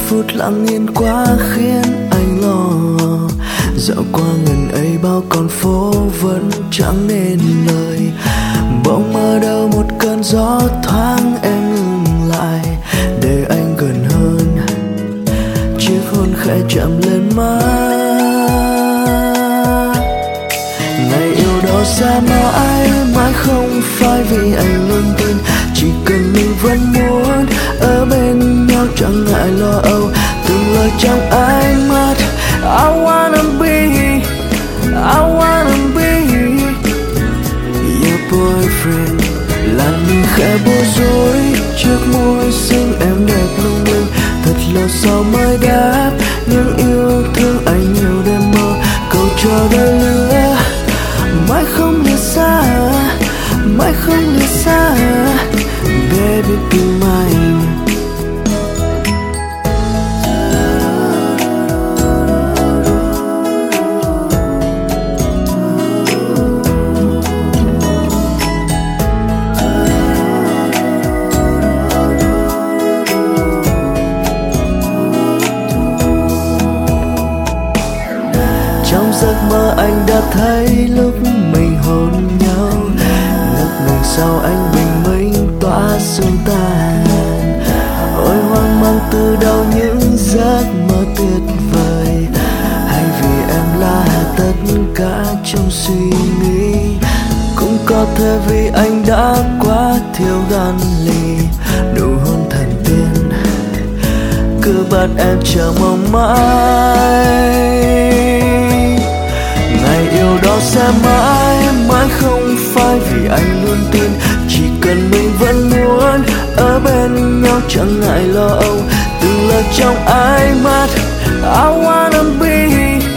phút lặng yên quá khiến anh lo. Dạo qua ngần ấy bao con phố vẫn chẳng nên lời. Bỗng mơ đâu một cơn gió thoáng em ngừng lại để anh gần hơn. Chiếc hôn khẽ chạm lên má. Ngày yêu đó xa mãi, mãi không phải vì anh luôn tin. Chỉ cần mình vẫn muốn ở bên nhau chẳng ngại lo âu. Từng lời trong ánh mắt I wanna be your boyfriend. Làn mi khẽ bối rối trước môi xinh em đẹp lung linh. Thật lâu sau mới đáp những yêu thương anh nhiều đêm mơ. Câu cho đôi lứa mãi không lìa xa, mãi không lìa xa. Baby be mine. Trong giấc mơ anh đã thấy lúc mình hôn nhau. Ngất ngừng sau anh bình minh tỏa sương tàn. Ôi hoang mang từ đâu những giấc mơ tuyệt vời. Hay vì em là tất cả trong suy nghĩ. Cũng có thể vì anh đã quá thiếu gan lì. Nụ hôn thần tiên cứ bắt em chờ mong mãi. Ngày yêu đó sẽ mãi, mãi không phải vì anh luôn tin. Chỉ cần mình vẫn muốn ở bên nhau chẳng ngại lo âu. Từng lời trong ánh mắt I wanna be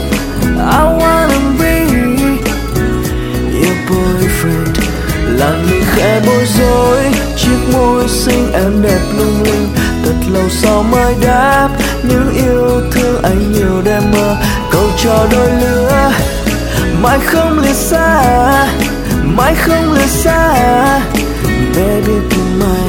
your boyfriend. Làn mi khẽ bối rối chiếc môi xinh em đẹp lung linh. Thật lâu sau mới đáp những yêu thương anh nhiều đêm mơ. Câu cho đôi lứa mãi không lìa xa, mãi không lìa xa. Baby be mine.